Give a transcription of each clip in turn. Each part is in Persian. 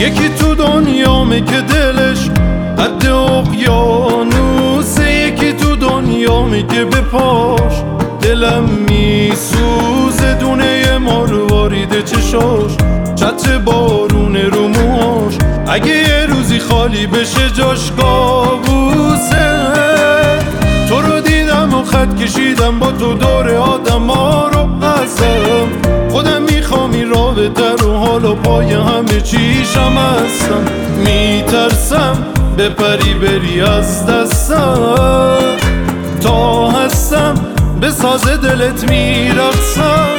یکی تو دنیامه که دلش قد اقیانوسه، یکی تو دنیامه که به پاش دلم میسوزه. دونه مارواریده چشاش، چتر بارونه رو موهاش، اگه یه روزی خالی بشه جاش کابوسه. تو رو دیدم و خط کشیدم با تو دور آدم ها رو هستم، خودم میخوام این رابطه رو حالا پای همه چیشم هستم. میترسم بپری بری از دستم، تا هستم به ساز دلت میرقصم.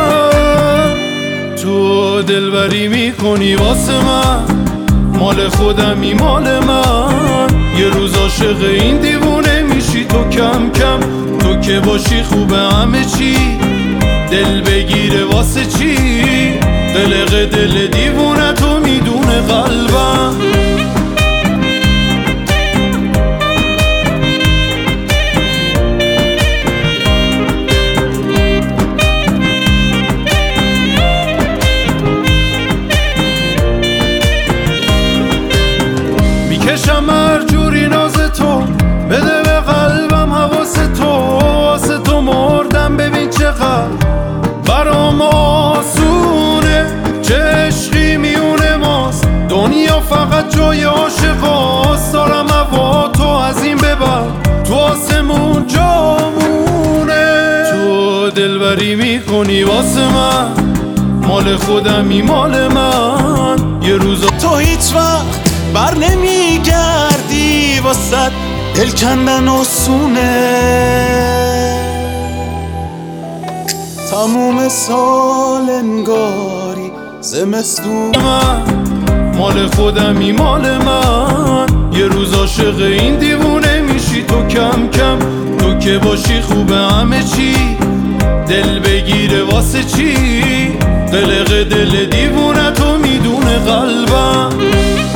تو دلبری میکنی واسه من، مال خودمی مال من. یه روز عاشق این دیوونه میشی تو کم کم، تو که باشی خوبه همه چی. دل بگیره واسه چی؟ قلق دل دیوونه تو میدونه قلبم. میکشم هر جوری ناز تو، بده به قلبم حواس تو. واسه تو مردم ببین چقدر برام آسونه، چه عشقی میونه ماست. دنیا فقط جای عاشقاست، دارم هوا تو از این ببر تو آسمون جامونه. تو دلبری میکنی واسه من، مال خودمی مال من. یه روز تو هیچ وقت بر نمیگردی، واسه دل کندن آسونه. تموم سال انگاری زمستون من، مال خودمی مال من. یه روز عاشق این دیوونه میشی تو کم کم، تو که باشی خوبه همه چی. دل بگیره واسه چی؟ قلق دل دیوونه تو میدونه قلبم.